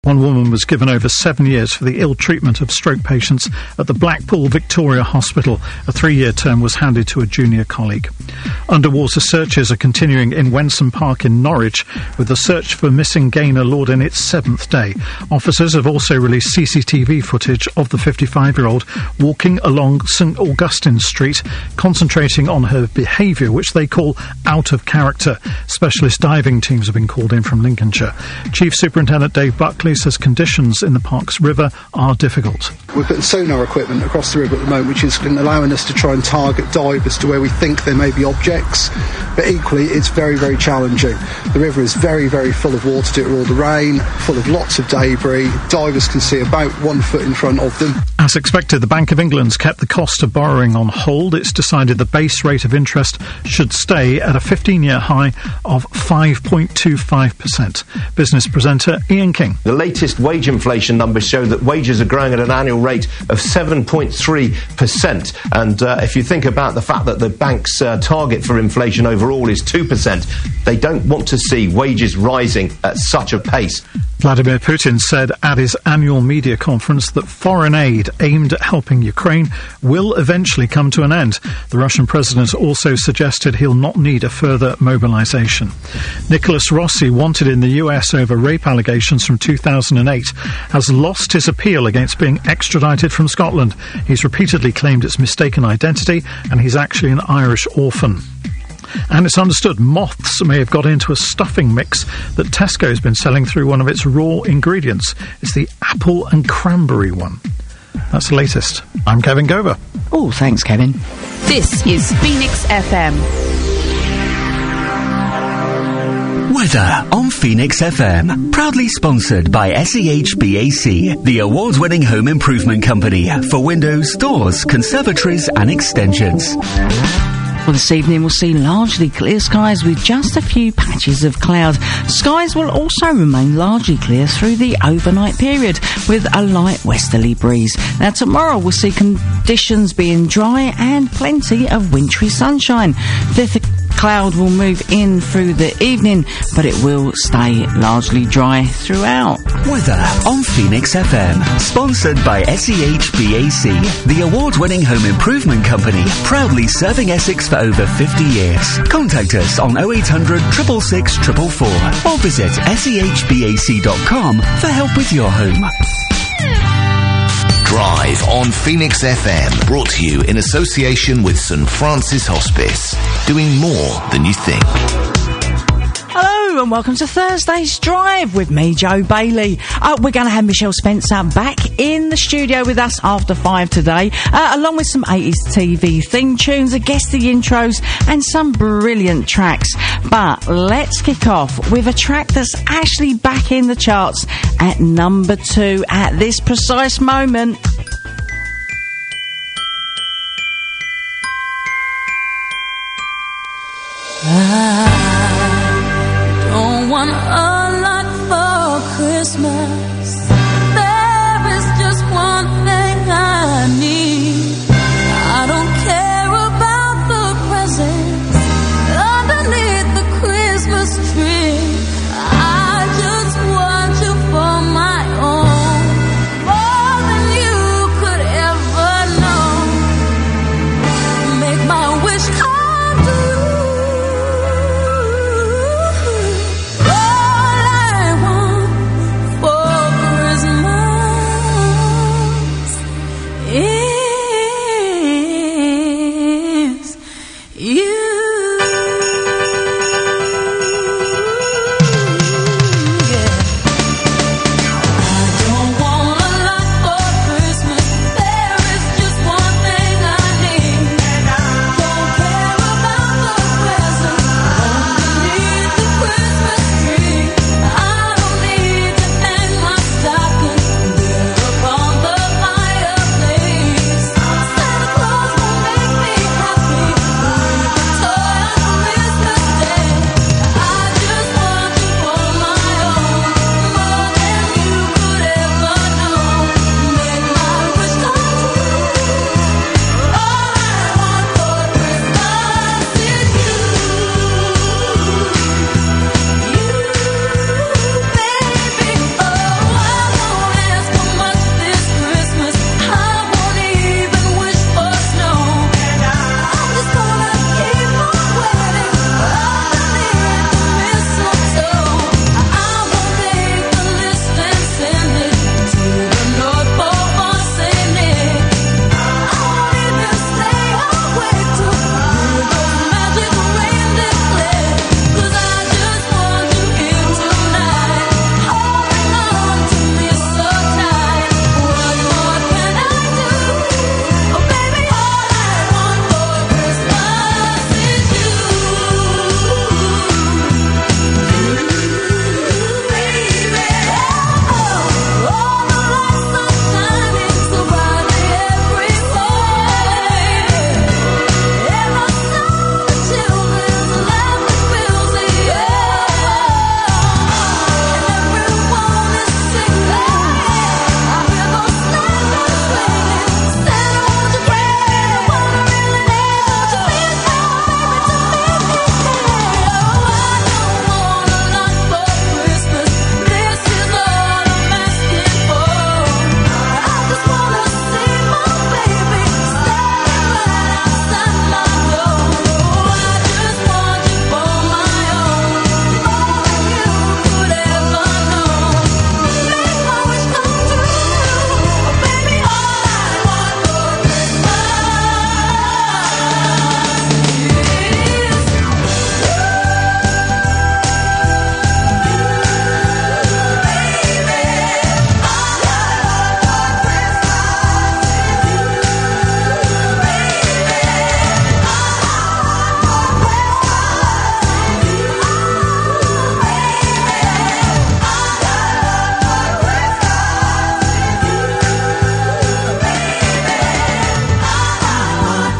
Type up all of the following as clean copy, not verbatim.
One woman was given over 7 years for the ill treatment of stroke patients at the Blackpool Victoria Hospital. A 3-year term was handed to a junior colleague. Underwater searches are continuing in Wensum Park in Norwich, with the search for missing Gaynor Lord in its 7th day. Officers have also released CCTV footage of the 55-year-old walking along St Augustine Street, concentrating on her behaviour, which they call out of character. Specialist diving teams have been called in from Lincolnshire. Chief Superintendent Dave Buckley says conditions in the park's river are difficult. We're putting sonar equipment across the river at the moment, which is allowing us to try and target divers to where we think there may be objects, but equally it's very, very challenging. The river is very, very full of water due to all the rain, full of lots of debris. Divers can see about 1 foot in front of them. As expected, the Bank of England's kept the cost of borrowing on hold. It's decided the base rate of interest should stay at a 15-year high of 5.25%. Business presenter Ian King. The latest wage inflation numbers show that wages are growing at an annual rate of 7.3%. And if you think about the fact that the bank's target for inflation overall is 2%, they don't want to see wages rising at such a pace. Vladimir Putin said at his annual media conference that foreign aid aimed at helping Ukraine will eventually come to an end. The Russian president also suggested he'll not need a further mobilisation. Nicholas Rossi, wanted in the US over rape allegations from 2008, has lost his appeal against being extradited from Scotland. He's repeatedly claimed it's mistaken identity, and he's actually an Irish orphan. And it's understood moths may have got into a stuffing mix that Tesco's been selling through one of its raw ingredients. It's the apple and cranberry one. That's the latest. I'm Kevin Gover. Oh, thanks, Kevin. This is Phoenix FM. Weather on Phoenix FM. Proudly sponsored by SEHBAC, the award-winning home improvement company for windows, doors, conservatories and extensions. Well, this evening we'll see largely clear skies with just a few patches of cloud. Skies will also remain largely clear through the overnight period with a light westerly breeze. Now, tomorrow we'll see conditions being dry and plenty of wintry sunshine. The cloud will move in through the evening, but it will stay largely dry throughout. Weather on Phoenix FM. Sponsored by SEHBAC, the award-winning home improvement company, proudly serving Essex for over 50 years. Contact us on 0800 666 444 or visit sehbac.com for help with your home. Drive on Phoenix FM, brought to you in association with St Francis Hospice, doing more than you think. Hello and welcome to Thursday's Drive with me, Joe Bailey. We're going to have Michelle Spencer back in the studio with us after 5 today, along with some 80s TV theme tunes, a guesty intros and some brilliant tracks. But let's kick off with a track that's actually back in the charts at number 2 at this precise moment. Don't want a lot for Christmas. There is just one thing I need. I don't care about the presents underneath the Christmas tree. I just want you for my own, more than you could ever know. Make my wish come true. All I want for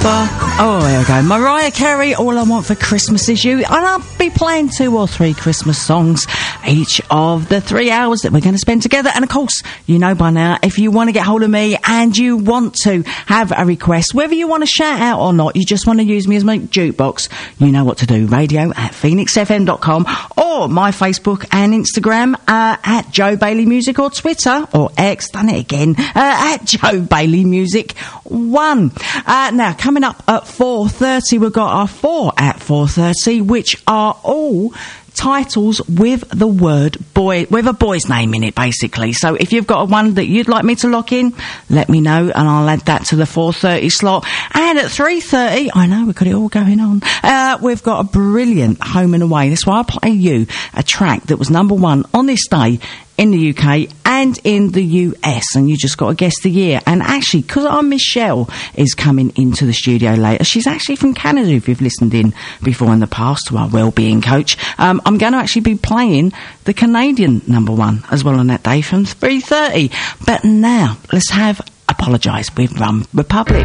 Oh, there we go. Mariah Carey, All I Want for Christmas Is You. And I'll be playing 2 or 3 Christmas songs each of the 3 hours that we're going to spend together. And of course, you know by now, if you want to get hold of me and you want to have a request, whether you want to shout out or not, you just want to use me as my jukebox, you know what to do. radio@phoenixfm.com or my Facebook and Instagram at Joe Bailey Music, or Twitter or X, done it again, at Joe Bailey Music 1. Now, coming up at 4:30, we've got our 4 at 4:30, which are all titles with the word boy, with a boy's name in it, basically. So if you've got one that you'd like me to lock in, let me know and I'll add that to the 4:30 slot. And at 3:30, I know we've got it all going on, we've got a brilliant Home and Away. That's why I play you a track that was number 1 on this day in the UK and in the US, and you just got to guess the year. And actually, because our Michelle is coming into the studio later, she's actually from Canada, if you've listened in before in the past to our wellbeing coach, I'm going to actually be playing the Canadian number 1 as well on that day from 3:30. But now, let's have Apologise with Rum Republic.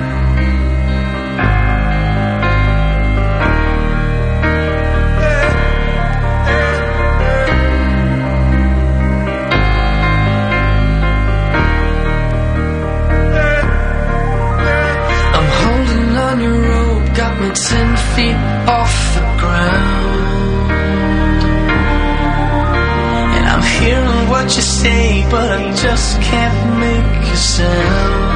Got me 10 feet off the ground, and I'm hearing what you say, but I just can't make a sound.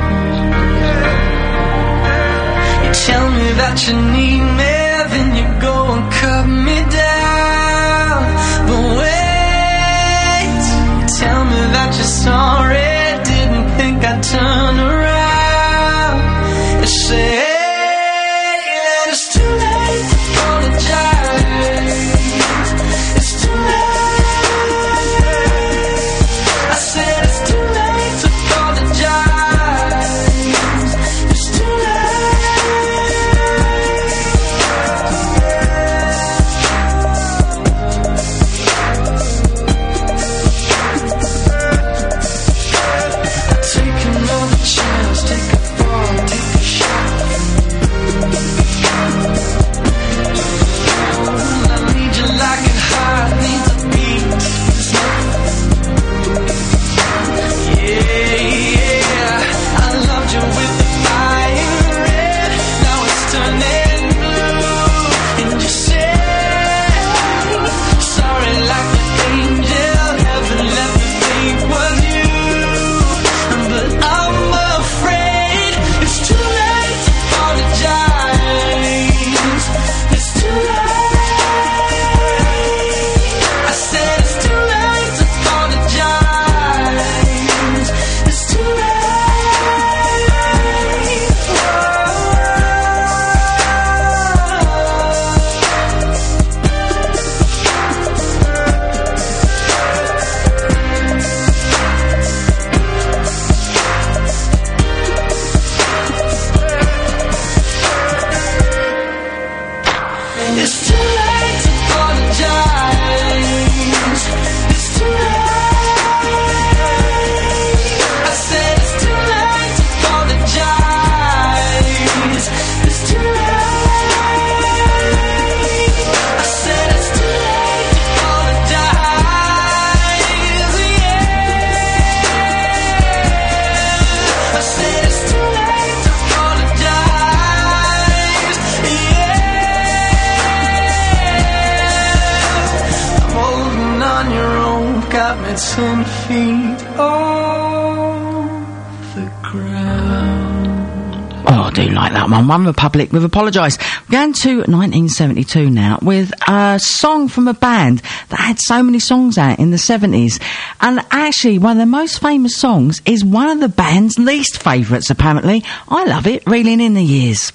You tell me that you need me, then you go and cut me down. But wait, you tell me that you're sorry, didn't think I'd turn around. You say One Republic with Apologise. We're going to 1972 now with a song from a band that had so many songs out in the 70s. And actually, one of the most famous songs is one of the band's least favourites, apparently. I love it, Reeling in the Years.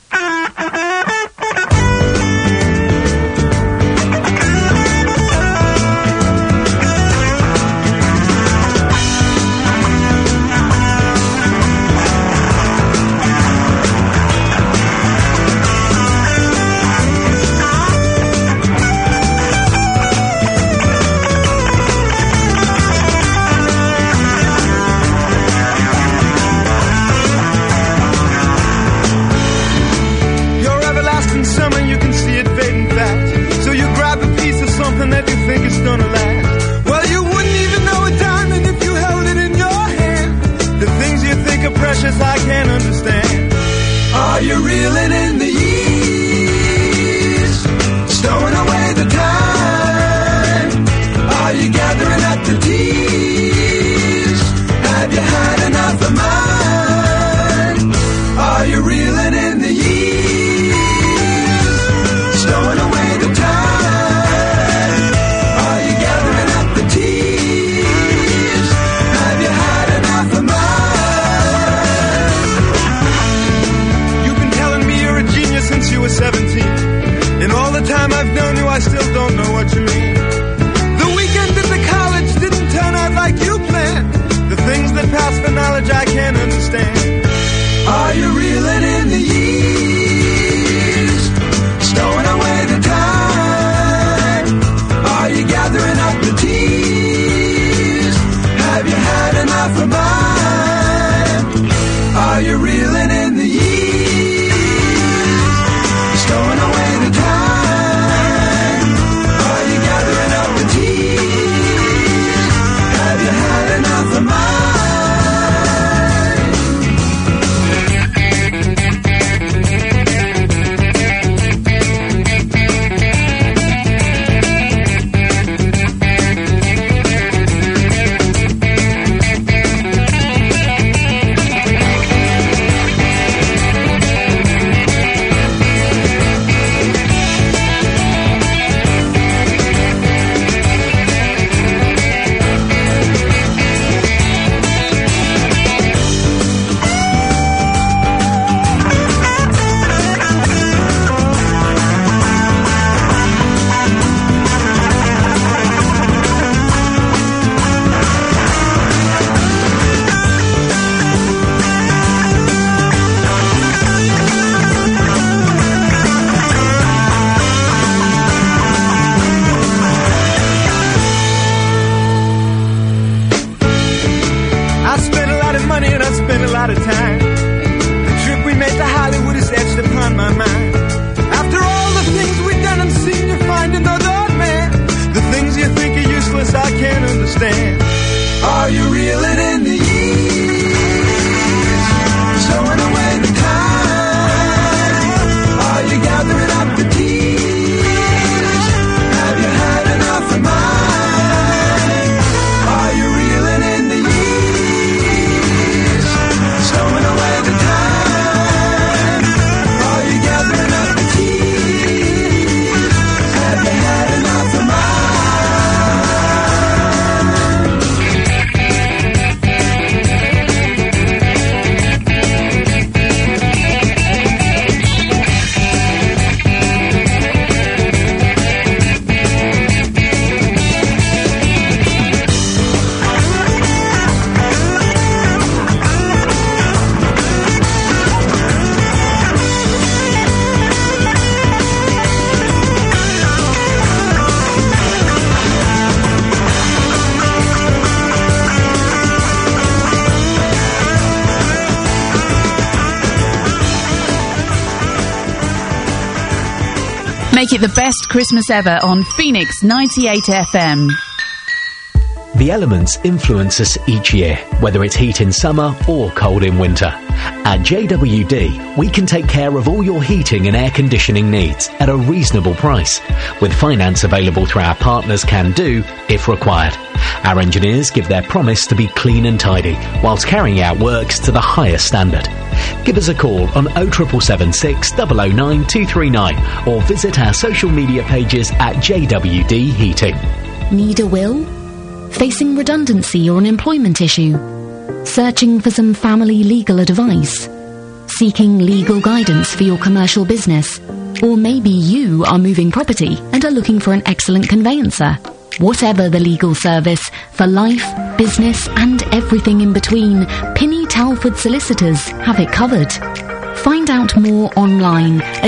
Make it the best Christmas ever on Phoenix 98 FM. The elements influence us each year, whether it's heat in summer or cold in winter. At JWD, we can take care of all your heating and air conditioning needs at a reasonable price, with finance available through our partners Can Do if required. Our engineers give their promise to be clean and tidy, whilst carrying out works to the highest standard. Give us a call on 07776 009 239 or visit our social media pages at JWD Heating. Need a will? Facing redundancy or an employment issue? Searching for some family legal advice? Seeking legal guidance for your commercial business? Or maybe you are moving property and are looking for an excellent conveyancer? Whatever the legal service, for life, business and everything in between, Pinny Talford Solicitors have it covered. Find out more online at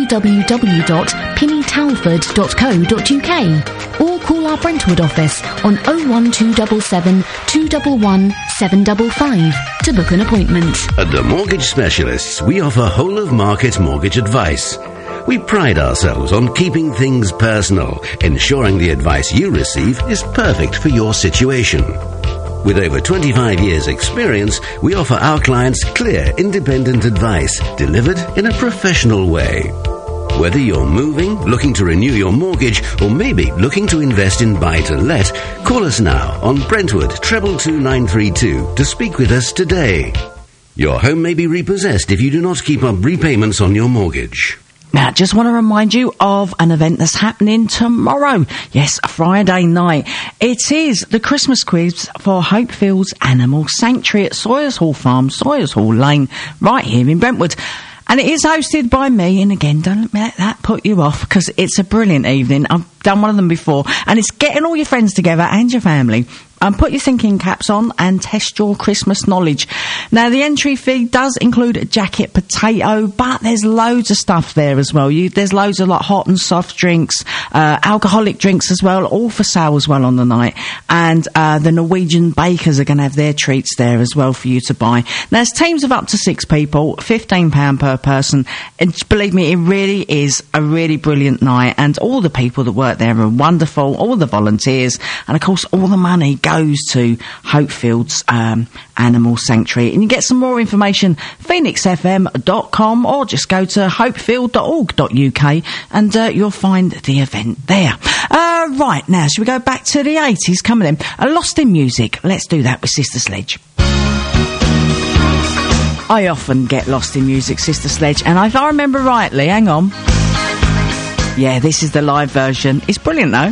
www.pinnytalford.co.uk or call our Brentwood office on 01277 211 755 to book an appointment. At the Mortgage Specialists, we offer whole-of-market mortgage advice. We pride ourselves on keeping things personal, ensuring the advice you receive is perfect for your situation. With over 25 years' experience, we offer our clients clear, independent advice delivered in a professional way. Whether you're moving, looking to renew your mortgage, or maybe looking to invest in buy-to-let, call us now on Brentwood 222 to speak with us today. Your home may be repossessed if you do not keep up repayments on your mortgage. Now, just want to remind you of an event that's happening tomorrow. Yes, Friday night. It is the Christmas quiz for Hopefields Animal Sanctuary at Sawyers Hall Farm, Sawyers Hall Lane, right here in Brentwood. And it is hosted by me, and again, don't let that put you off, because it's a brilliant evening. I've done one of them before, and it's getting all your friends together and your family. Put your thinking caps on and test your Christmas knowledge. Now, the entry fee does include a jacket potato, but there's loads of stuff there as well. There's loads of like hot and soft drinks, alcoholic drinks as well, all for sale as well on the night. And the Norwegian bakers are going to have their treats there as well for you to buy. Now, there's teams of up to 6 people, £15 per person. And believe me, it really is a really brilliant night. And all the people that work there are wonderful, all the volunteers. And, of course, all the money goes to Hopefields Animal Sanctuary. And you get some more information, phoenixfm.com, or just go to hopefield.org.uk and you'll find the event there. Right, now, shall we go back to the 80s? Coming in. Lost in Music. Let's do that with Sister Sledge. I often get lost in music, Sister Sledge, and if I remember rightly, hang on. Yeah, this is the live version. It's brilliant, though.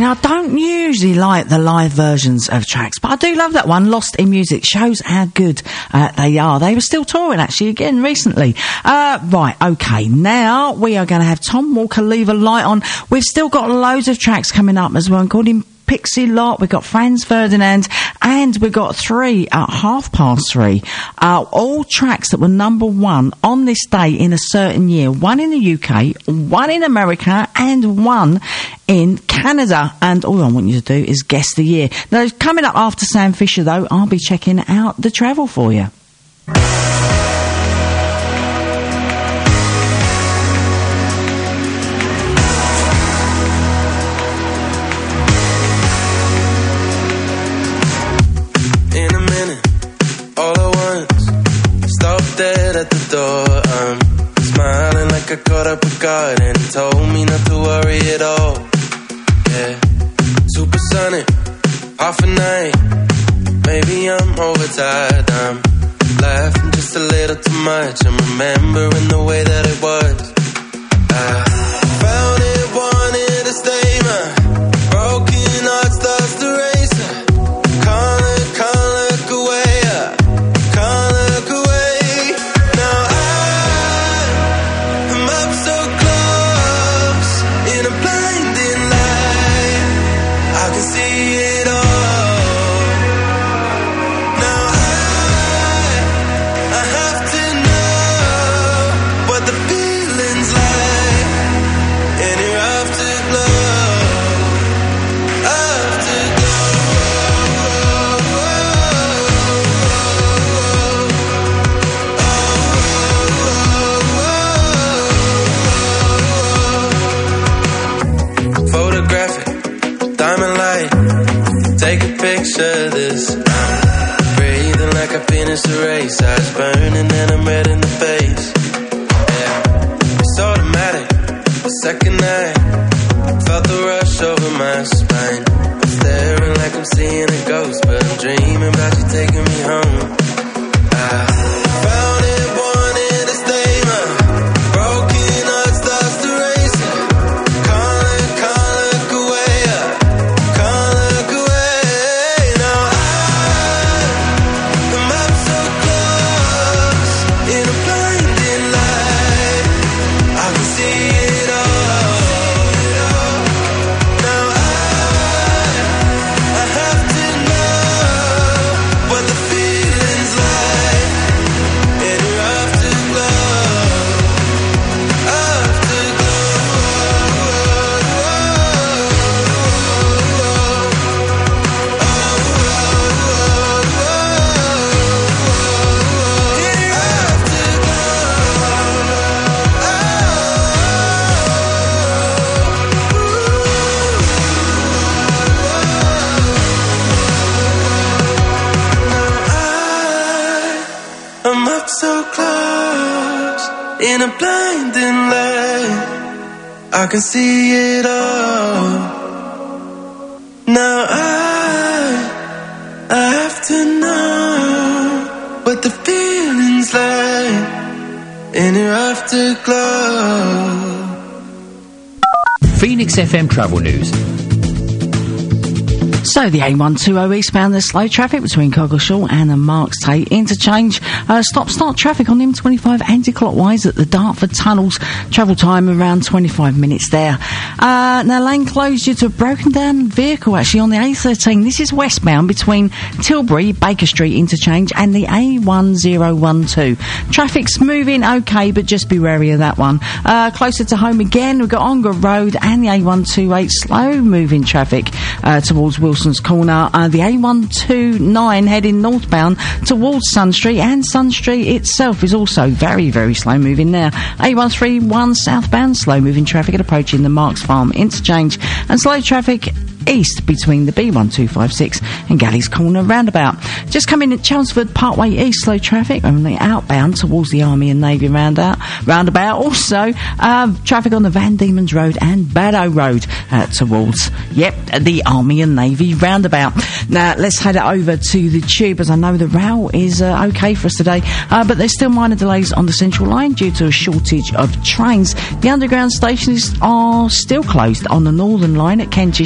I don't usually like the live versions of tracks, but I do love that one, Lost in Music. Shows how good they are. They were still touring, actually, again, recently. Right, okay, now we are going to have Tom Walker, Leave a Light On. We've still got loads of tracks coming up as well, including Pixie Lot, we've got Franz Ferdinand, and we've got 3 at 3:30. All tracks that were number 1 on this day in a certain year. 1 in the UK, 1 in America, and 1 in Canada. And all I want you to do is guess the year. Now, coming up after Sam Fisher, though, I'll be checking out the travel for you. At the door, I'm smiling like I caught up a guard and he told me not to worry at all. Yeah, supersonic, half a night. Maybe I'm overtired. I'm laughing just a little too much. I'm remembering the way that it was. I found it, wanted to stay. My broken heart starts to race. Can't look away. Can't look away. Picture this. I'm breathing like I finished the race. Eyes burning and I'm red in the face. Yeah, it's automatic. The second night, felt the rush over my spine. I'm staring like I'm seeing a ghost, but I'm dreaming about you taking me home. I found it, wanted to stay. My broken heart starts to race. Can't look away. Can't look away. So close in a blinding light, I can see it all. Now I have to know what the feeling's like in your afterglow. Phoenix FM Travel News. So the A120 eastbound, there's slow traffic between Coggeshall and the Marks Tate interchange. Stop-start traffic on M25 anti-clockwise at the Dartford tunnels. Travel time around 25 minutes there. Now lane closed due to a broken down vehicle actually on the A13. This is westbound between Tilbury, Baker Street interchange and the A1012. Traffic's moving okay, but just be wary of that one. Closer to home again, we've got Ongar Road and the A128 slow moving traffic towards Wilson's Corner. The A129 heading northbound towards Sun Street, and Sun Street itself is also very, very slow moving there. A131 southbound slow moving traffic at approaching the Marks Farm interchange, and slow traffic east between the B1256 and Galleys Corner roundabout. Just coming at Chelmsford Parkway East, slow traffic only outbound towards the Army and Navy roundabout. Also traffic on the Van Diemen's Road and Baddow Road towards the Army and Navy roundabout. Now let's head over to the Tube, as I know the rail is okay for us today, but there's still minor delays on the Central Line due to a shortage of trains. The underground stations are still closed on the Northern Line at Kentish Town,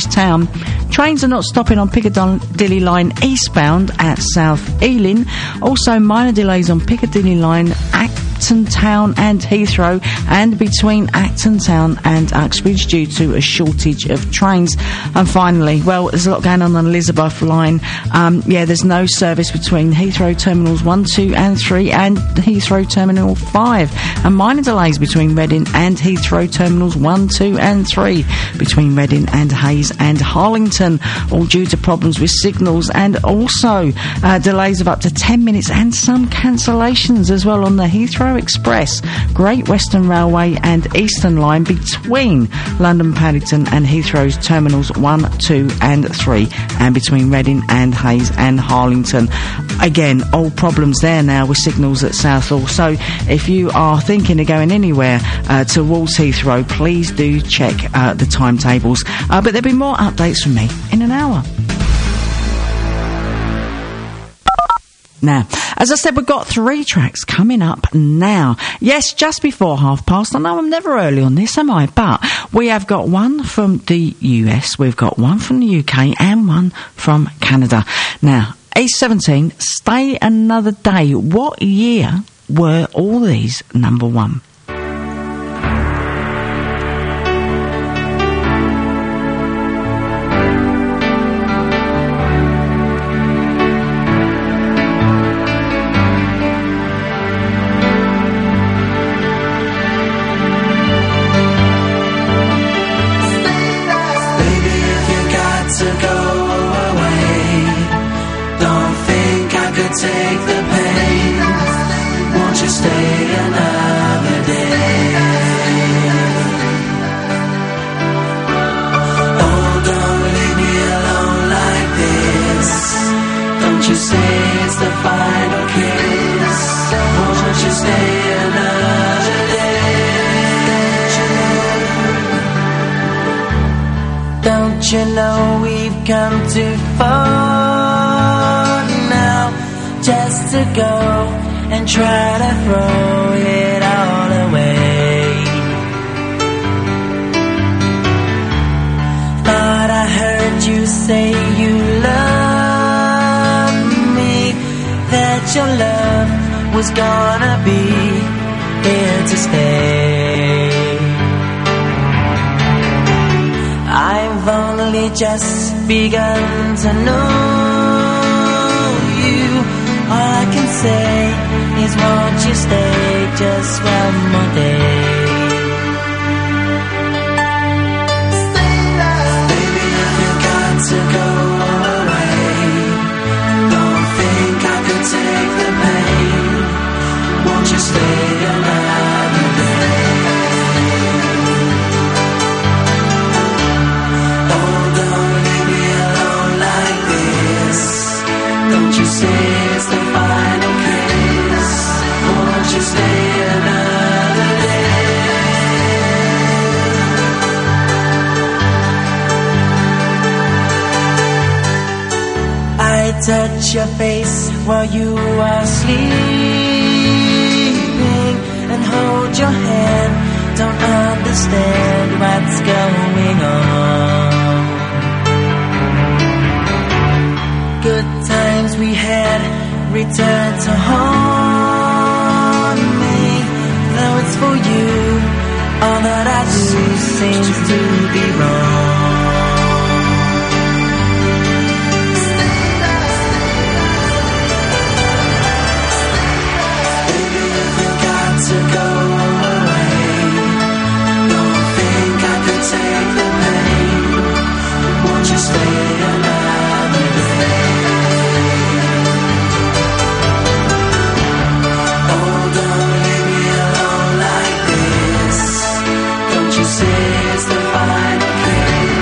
Trains are not stopping on Piccadilly Line eastbound at South Ealing. Also, minor delays on Piccadilly Line, Acton Town and Heathrow, and between Acton Town and Uxbridge due to a shortage of trains. And finally, well, there's a lot going on Elizabeth Line. There's no service between Heathrow Terminals 1, 2 and 3 and Heathrow Terminal 5. And minor delays between Reading and Heathrow Terminals 1, 2 and 3, between Reading and Hayes and Harlington, all due to problems with signals, and also delays of up to 10 minutes and some cancellations as well on the Heathrow Express, Great Western Railway and Eastern Line between London Paddington and Heathrow's Terminals 1, 2 and 3, and between Reading and Hayes and Harlington. Again, all problems there now with signals at Southall. So if you are thinking of going anywhere towards Heathrow, please do check the timetables. But there'll be more updates from me in an hour. Now, as I said, we've got 3 tracks coming up now. Yes, just before past. I know I'm never early on this, am I? But we have got one from the US, we've got one from the UK, and one from Canada. Now, East 17, Stay Another Day. What year were all these number 1? You know we've come too far now just to go and try to throw it all away. Thought I heard you say you love me, that your love was gonna be here to stay. I've only just begun to know you. All I can say is won't you stay just one more day. Baby, if you got to go away, don't think I could take the pain. Won't you stay another day? Don't you say it's the final kiss? Won't you stay another day? I touch your face while you are sleeping and hold your hand. Don't understand what's going on. Good times we had return to haunt me. Though it's for you, all that I do seems to be wrong. Baby, if you got to go away, don't think I could take the pain. Won't you stay another day? Say it's the final kiss.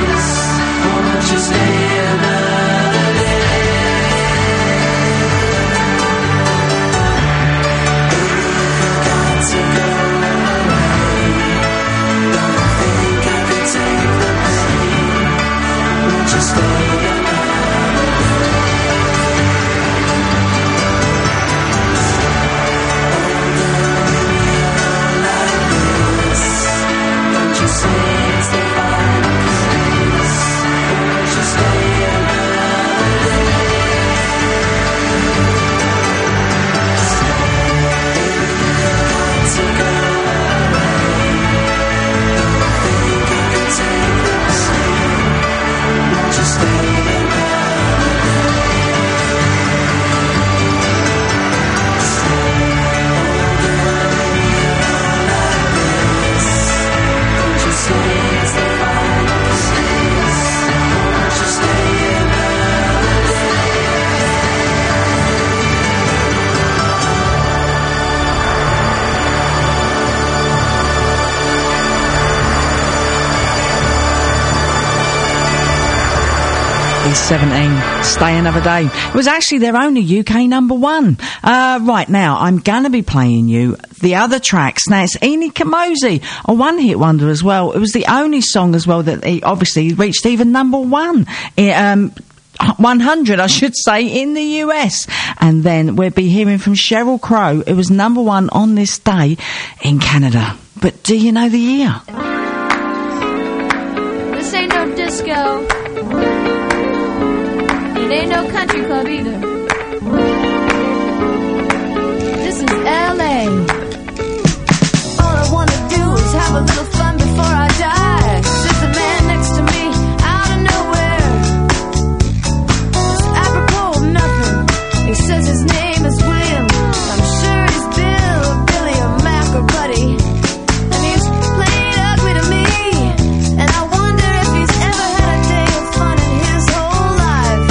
17, Stay Another Day. It was actually their only UK number one. Right now, I'm going to be playing you the other tracks. Now, it's Eni Kamosi, a one-hit wonder as well. It was the only song as well that he obviously reached even number one. 100, I should say, in the US. And then we'll be hearing from Sheryl Crow. It was number one on this day in Canada. But do you know the year? This ain't no disco. It ain't no country club either. This is LA. All I wanna do is have a little fun before I die. Sits a man next to me out of nowhere. Just apropos of nothing. He says his name is William. I'm sure he's Bill or Billy or Mac or Buddy. And he's playing ugly to me. And I wonder if he's ever had a day of fun in his whole life.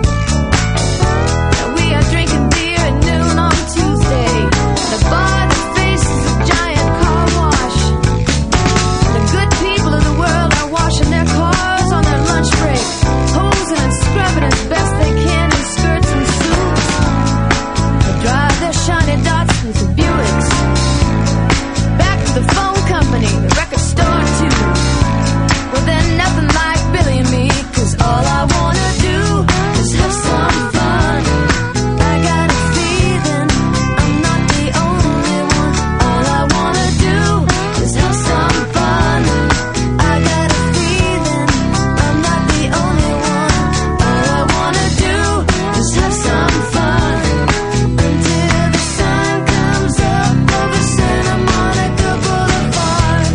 Now we are drinking beer at noon on Tuesday. The bar that faces a giant car wash. The good people of the world are washing their cars on their lunch break, posing and scrubbing as best they can in skirts and suits. They drive their shiny dots into Buicks. Back to the phone company, the record store too. Well, they're nothing like Billy and me, 'cause all I wanna do is have some fun. I got a feeling I'm not the only one. All I wanna do is have some fun. I got a feeling I'm not the only one. All I wanna do is have some fun until the sun comes up over Santa Monica Boulevard.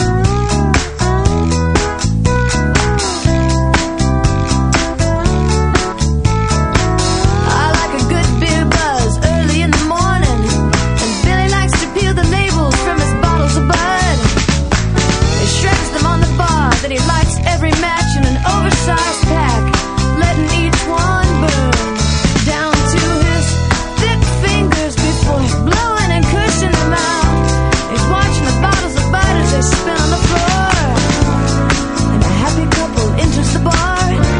I like a good beer buzz early in the morning, and Billy likes to peel the labels from his bottles of Bud. He shreds them on the bar, then he lights every match in an oversized pack, letting each one burn down to his thick fingers before blowing and cushing them out. He's watching the bottles of Bud as they spin on the floor, and a happy couple enters the bar,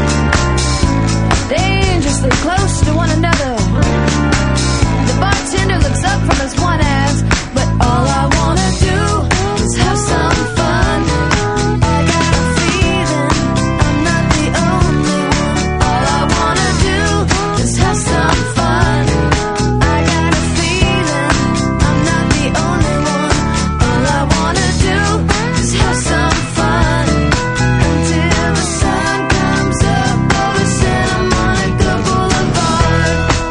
dangerously close to one another. The bartender looks up from his one ass, but all I wanna do is have some fun. I got a feeling I'm not the only one. All I wanna do is have some fun. I got a feeling I'm not the only one. All I wanna do is have some fun until the sun comes up over Santa Monica Boulevard.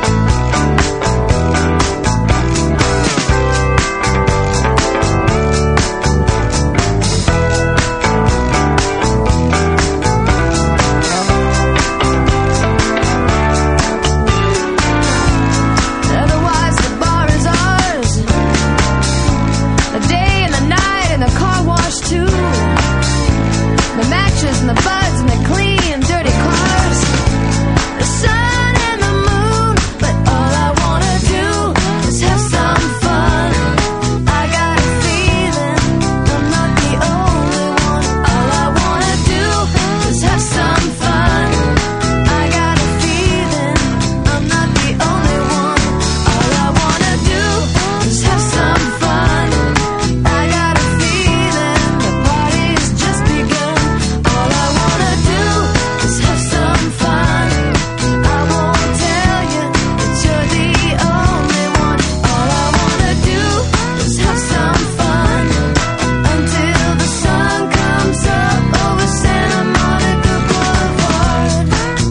Otherwise, the bar is ours. The day and the night and the car wash too. The matches and the buds and the clean, dirty cars. The sun and the moon, but all I wanna do is have some fun. I got a feeling I'm not the only one. All I wanna do is have some fun. I got a feeling I'm not the only one. All I wanna do is have some fun. I got a feeling the party's just begun. All I wanna do is have some fun. I won't tell you that you're the only one. All I wanna do is have some fun until the sun comes up over Santa Monica Boulevard.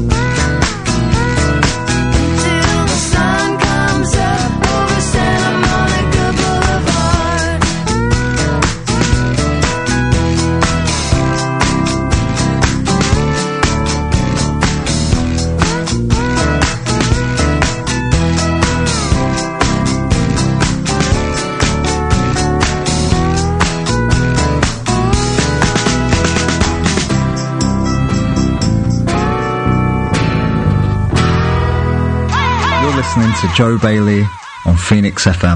Until the sun comes up over Santa Monica Boulevard. You're listening to Joe Bailey on Phoenix FM.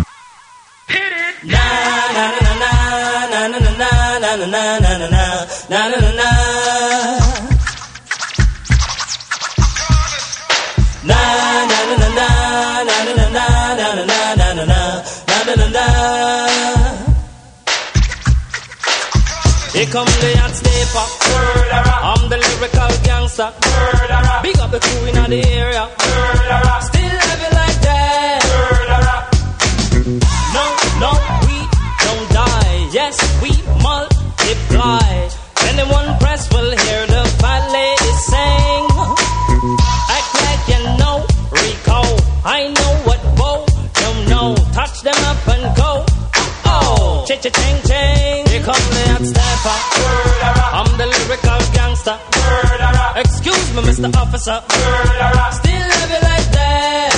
Here come the hot stepper. I'm the lyrical gangster. Big up the crew in the area. Still heavy like that. No, we don't die. Yes, we multiply. Anyone press will hear the fat lady sing. Act like you know Rico. I know what Bo don't know. Touch them up and go. Oh, cha-cha-ching-ching. Here come the hot stepper. I'm the lyrical gangster. Excuse me, Mr. Officer. Still heavy like that.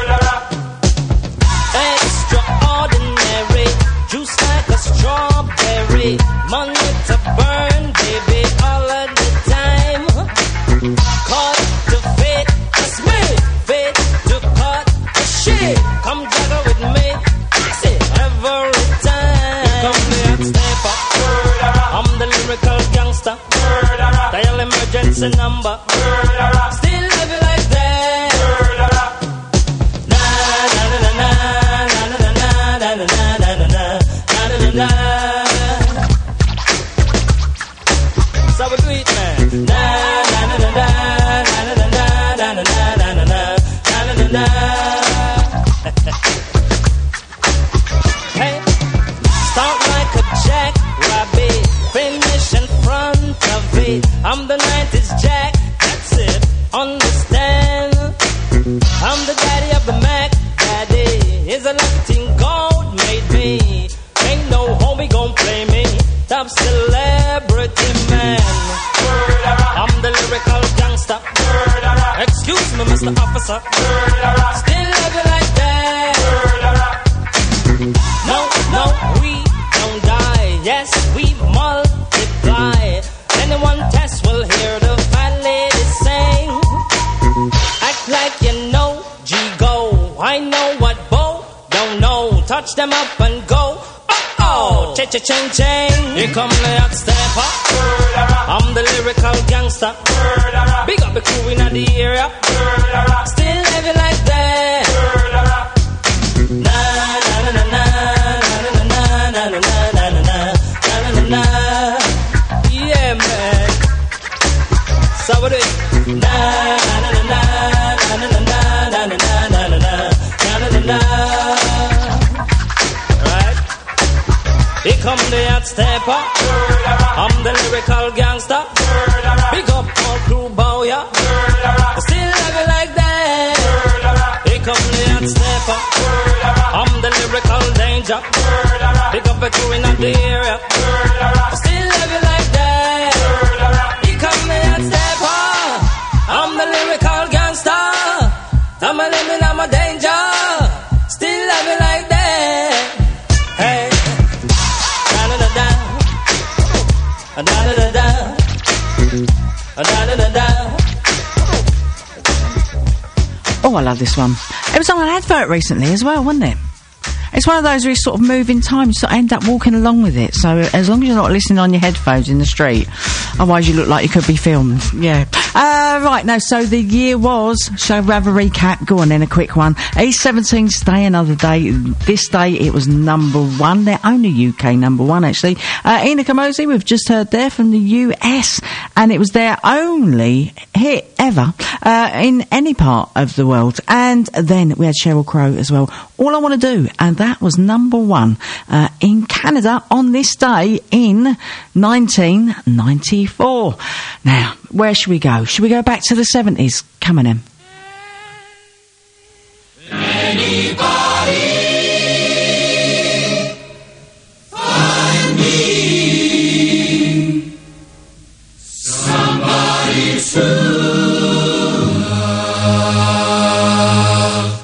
Extraordinary. Juice like a strawberry. Money to burn, baby, all of the time. Cut to fit, that's me. Fit to cut the shit. Come juggle with me. That's it, every time. Here come the hot stepper. I'm the lyrical gangster. Dial emergency number. Still heavy like that. Na na na na na na na na na na na na na na. So we do it, man. Na na na na na na na na na na na na na na na. Hey, start like a jackrabbit, finish in front of it. I'm the 90s Jack, that's it. Understand? I'm the daddy of the Mac. Daddy is a Latin gold made me. Ain't no homie gon' play me. Top celebrity man. I'm the lyrical gangster. Excuse me, Mr. Officer. Still heavy like that. No, we don't die. Yes, we multiply. Anyone test will hear the fat lady sing. Act like you know G-Go. I know what Bo don't know. Touch them up and go. Oh, cha-cha-ching-ching. Here come the hot stepper. I'm the lyrical gangster. Big up the crew in the area. Still heavy like that. Na na na na na na na na na na na na na. Yeah, man. So we do it. Na na na na na na na na na na na na na. Here come the hot stepper. I'm the lyrical gangster. Big up all crew bow, yeah. Still heavy like that. Here come the hot stepper. I'm the lyrical danger. Big up the crew in the area. Still heavy like that. Here come the hot stepper. I'm the lyrical gangster. I'm a limit, I'm a danger. Still heavy like that. Hey. Oh, I love this one. It was on an advert recently as well, wasn't it? It's one of those where you sort of move in time, you sort of end up walking along with it. So as long as you're not listening on your headphones in the street, otherwise you look like you could be filmed. Yeah. Right, now, so the year was, shall we have a recap? Go on then, a quick one. E17's Day, another day. This day it was number one. Their only UK number one, actually. Ina Kamosi, we've just heard there from the US, and it was their only hit ever in any part of the world. And then we had Sheryl Crow as well. All I Want to Do, and that was number one in Canada on this day in 1994. Now, where should we go? Should we go back to the 70s? Come on in. Anybody find me somebody to love?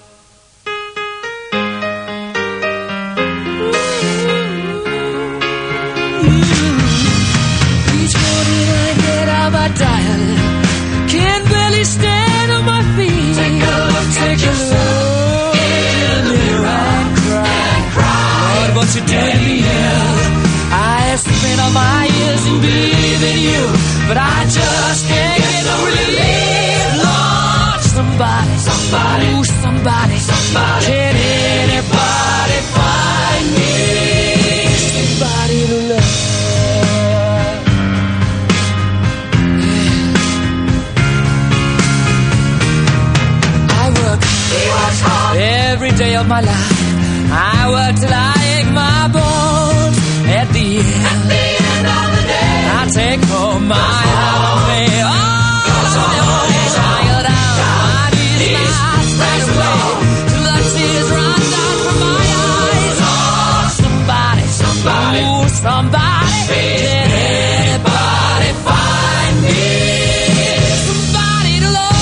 Each morning I get out my dial, can't barely stand on my feet. Take a look, take a look in the mirror and cry. Lord, what you doing here? I spent all my years in believing you, but I just can't get no relief. Lord, somebody, ooh, somebody, can anybody find me somebody to love? day of my life. I work till I ache my bones. At the end of the day, I take home my holiday. Oh, child, I need my strength away till the tears run down from my eyes. Oh, somebody, ooh, somebody, can anybody find me? Somebody to love.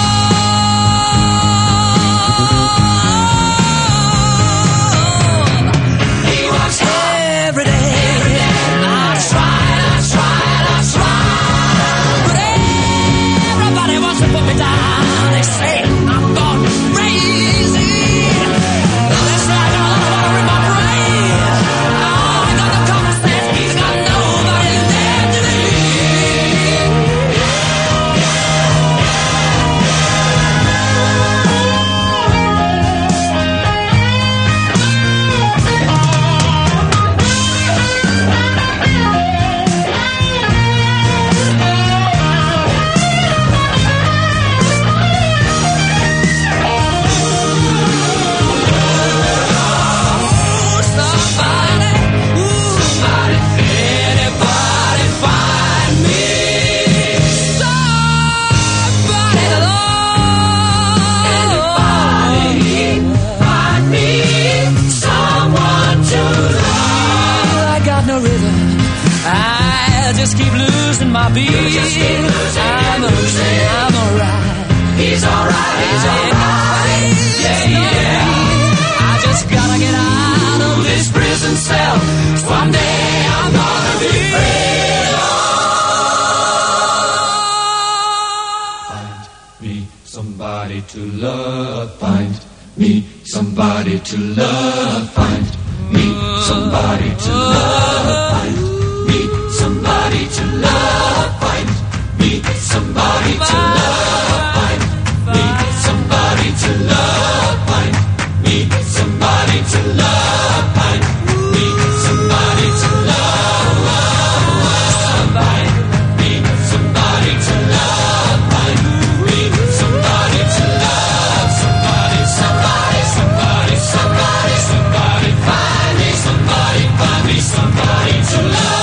He works every day. I try, but everybody wants to put me down. They say I'm gone crazy. That's right, I don't want to rip my brain. Oh, I got no common sense. He's got nobody left to just keep losing my beat. I'm alright. He's alright. Yeah. I just gotta get out of this prison cell. Someday I'm gonna be free. Find me somebody to love. Find me somebody to love. Find me somebody to love. Find somebody to love, find me somebody to love, find me somebody to love, find me somebody to love, find me somebody to love, find me somebody to love, find me somebody to love, somebody, find me somebody to love.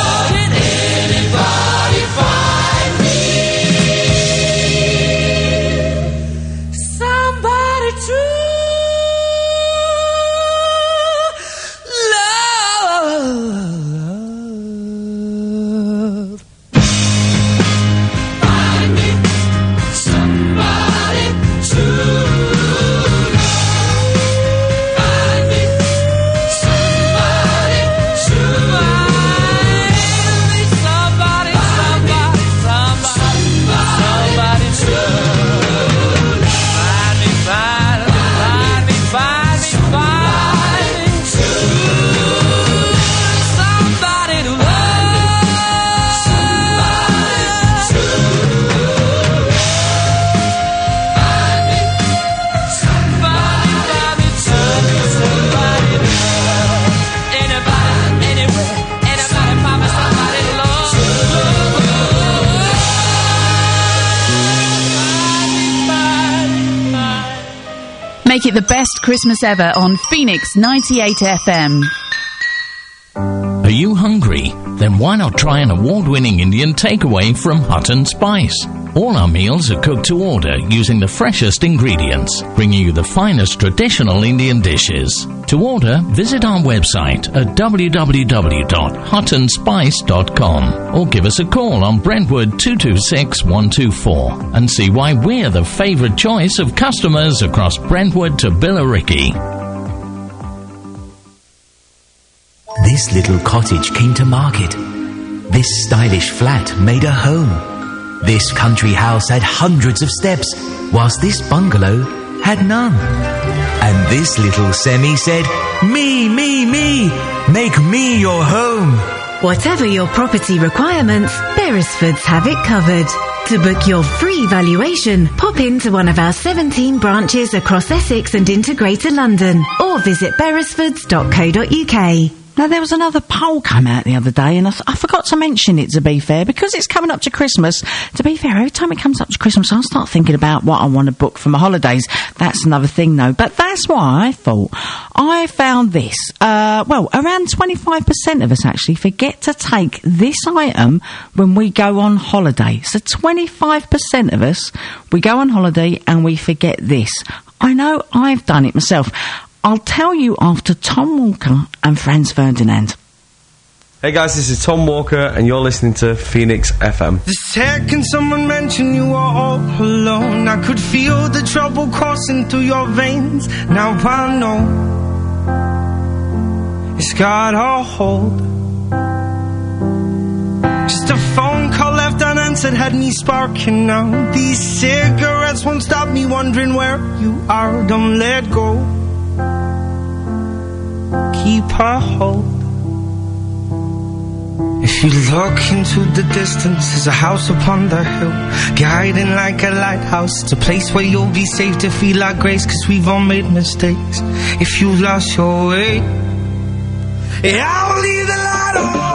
Make it the best Christmas ever on Phoenix 98 FM. Are you hungry? Then why not try an award-winning Indian takeaway from Hut and Spice? All our meals are cooked to order using the freshest ingredients, bringing you the finest traditional Indian dishes. To order, visit our website at www.hutandspice.com or give us a call on Brentwood 226 124 and see why we're the favourite choice of customers across Brentwood to Billericay. This little cottage came to market. This stylish flat made a home. This country house had hundreds of steps, whilst this bungalow had none. And this little semi said, me, make me your home. Whatever your property requirements, Beresfords have it covered. To book your free valuation, pop into one of our 17 branches across Essex and into Greater London, or visit beresfords.co.uk. Now, there was another poll come out the other day, and I forgot to mention it, to be fair, because it's coming up to Christmas. To be fair, every time it comes up to Christmas, I'll start thinking about what I want to book for my holidays. That's another thing, though. But that's why I thought I found this. Well, around 25% of us actually forget to take this item when we go on holiday. So 25% of us, we go on holiday and we forget this. I know I've done it myself. I'll tell you after Tom Walker and Franz Ferdinand. Hey guys, this is Tom Walker and you're listening to Phoenix FM. The second someone mentioned you were all alone, I could feel the trouble coursing through your veins. Now I know it's got a hold. Just a phone call left unanswered had me sparking now. These cigarettes won't stop me wondering where you are. Don't let go, keep a hold. If you look into the distance, there's a house upon the hill, guiding like a lighthouse. It's a place where you'll be safe to feel our grace, 'cause we've all made mistakes. If you lost your way, yeah, I'll leave the light on.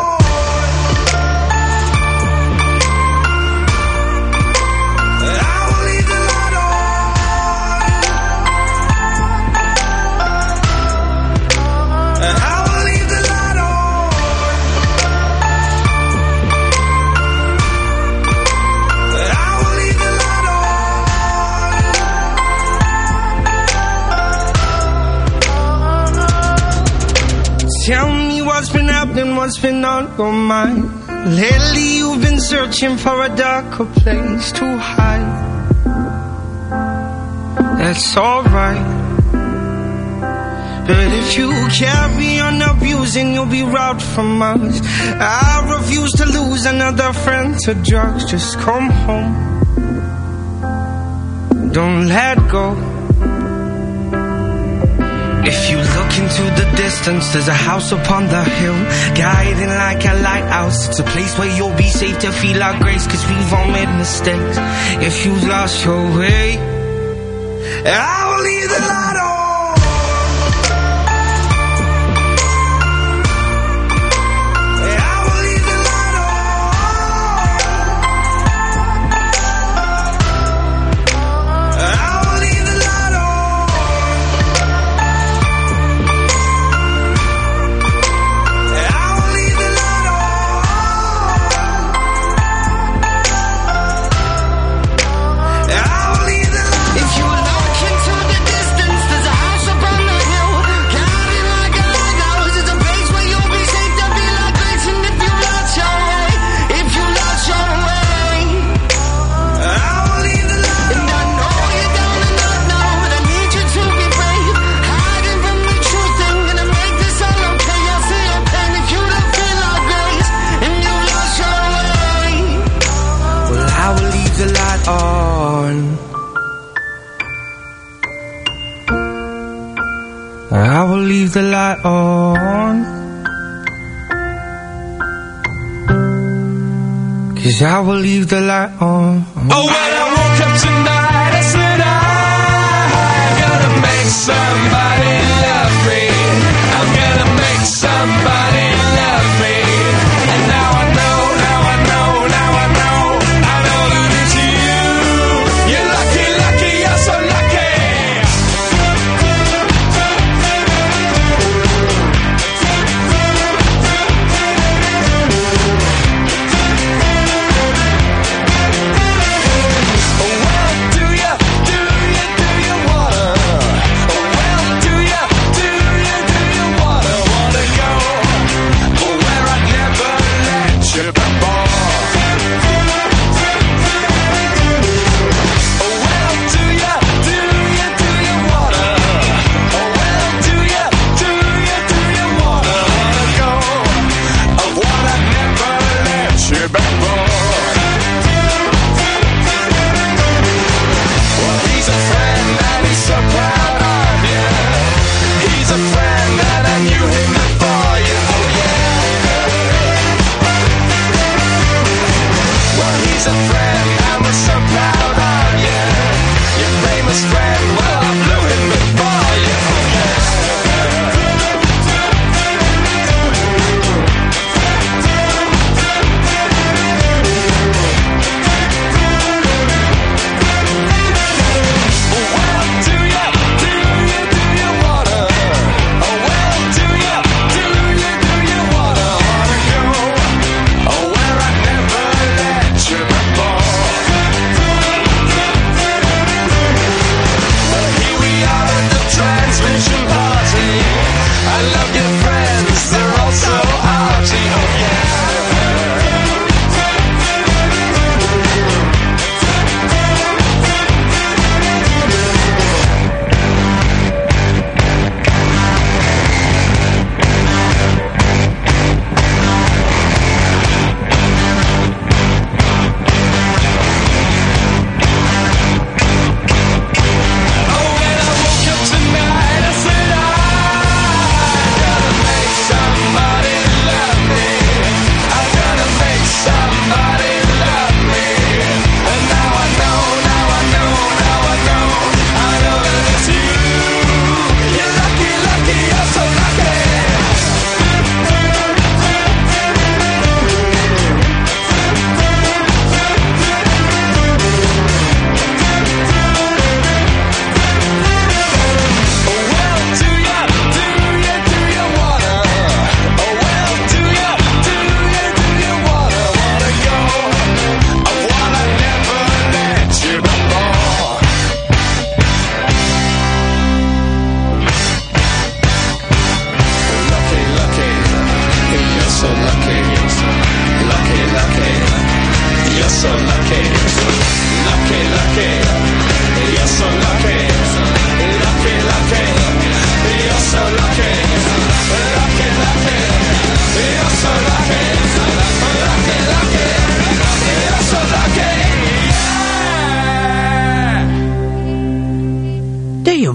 Tell me what's been happening, what's been on your mind. Lately you've been searching for a darker place to hide. That's alright, but if you carry on abusing, you'll be robbed from us. I refuse to lose another friend to drugs. Just come home, don't let go. If you look into the distance, there's a house upon the hill, guiding like a lighthouse. It's a place where you'll be safe to feel our grace, 'cause we've all made mistakes. If you lost your way, I will leave the light on. I will leave the light on, 'cause I will leave the light on. Oh, when I woke up tonight, I said I'm gonna make somebody love me. I'm gonna make somebody love me. And now I know, now I know, now I know, I know that it's you. You're lucky, lucky, you're so lucky. Well, do you wanna? Well,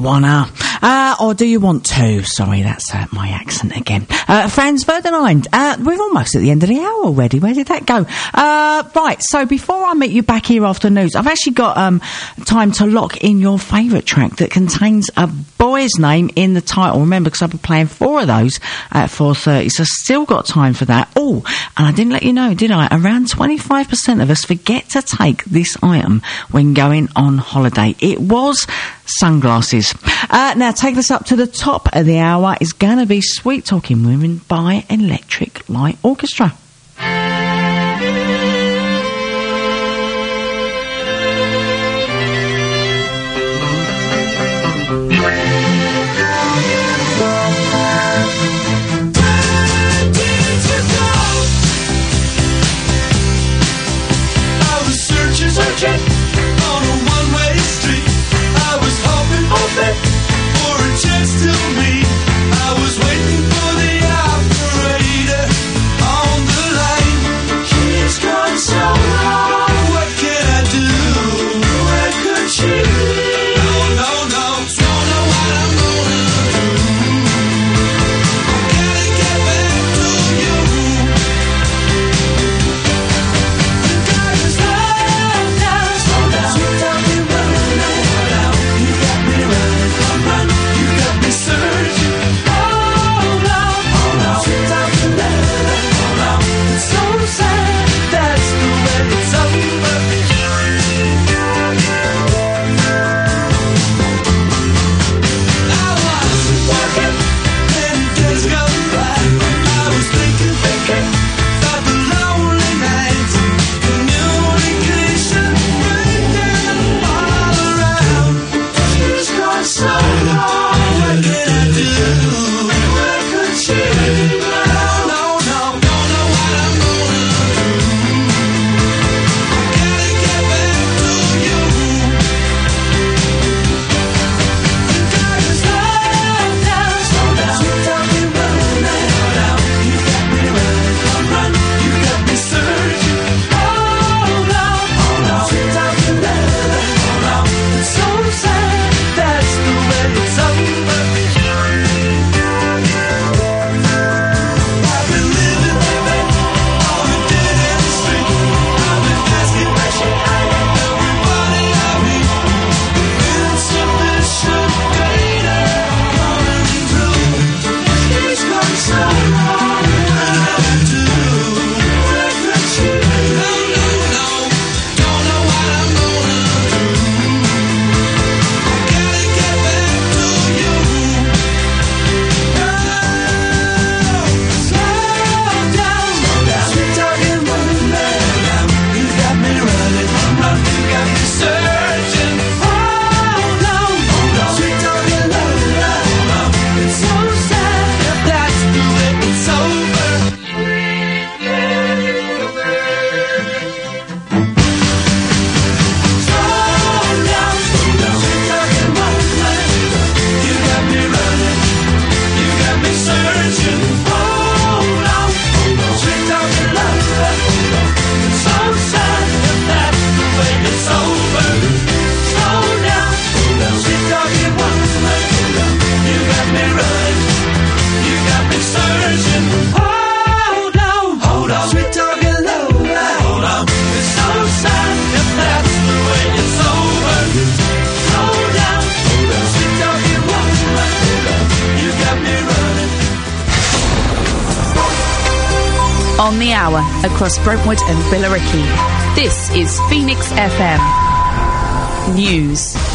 wanna? Or do you want to? Sorry, that's my accent again. Franz Ferdinand, we're almost at the end of the hour already. Where did that go? Right, so before I meet you back here after news, I've actually got time to lock in your favourite track that contains a boy's name in the title. Remember, because I'll be playing 4 of those at 4:30, so still got time for that. Oh, and I didn't let you know, did I? Around 25% of us forget to take this item when going on holiday. It was sunglasses. Now, taking us up to the top of the hour is going to be Sweet Talking Women by Electric Light Orchestra. Searching on a one-way street, I was hoping for a chance to meet. I was waiting for the operator on the line. He's gone so long. What can I do? Where could she be? No, don't know what I'm gonna do. Gotta get back to you. On the hour, across Brentwood and Billericay. This is Phoenix FM News.